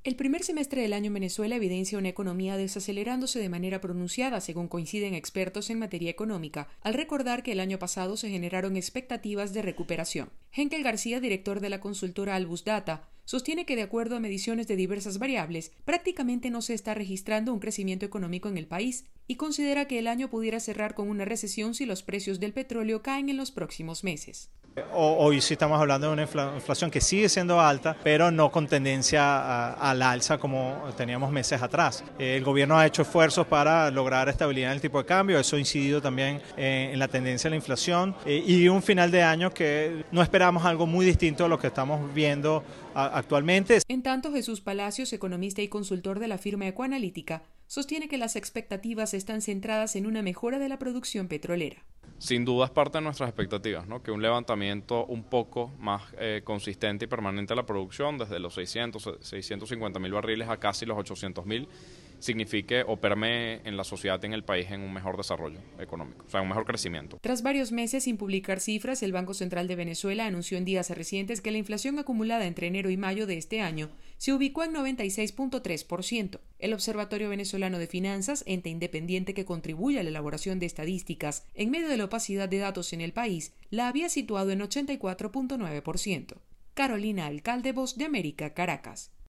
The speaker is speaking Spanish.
El primer semestre del año en Venezuela evidencia una economía desacelerándose de manera pronunciada, según coinciden expertos en materia económica, al recordar que el año pasado se generaron expectativas de recuperación. Henkel García, director de la consultora Albus Data, sostiene que de acuerdo a mediciones de diversas variables, prácticamente no se está registrando un crecimiento económico en el país y considera que el año pudiera cerrar con una recesión si los precios del petróleo caen en los próximos meses. Hoy sí estamos hablando de una inflación que sigue siendo alta, pero no con tendencia al alza como teníamos meses atrás. El gobierno ha hecho esfuerzos para lograr estabilidad en el tipo de cambio, eso ha incidido también en la tendencia de la inflación y un final de año que no esperamos algo muy distinto a lo que estamos viendo actualmente. En tanto, Jesús Palacios, economista y consultor de la firma Ecoanalítica, sostiene que las expectativas están centradas en una mejora de la producción petrolera. Sin duda es parte de nuestras expectativas, ¿no? Que un levantamiento un poco más consistente y permanente de la producción, desde los 650 mil barriles a casi los 800 mil, signifique o permee en la sociedad y en el país en un mejor desarrollo económico, o sea, un mejor crecimiento. Tras varios meses sin publicar cifras, el Banco Central de Venezuela anunció en días recientes que la inflación acumulada entre enero y mayo de este año se ubicó en 96.3%. El Observatorio Venezolano de Finanzas, ente independiente que contribuye a la elaboración de estadísticas en medio de la opacidad de datos en el país, la había situado en 84.9%. Carolina Alcalde, Voz de América, Caracas.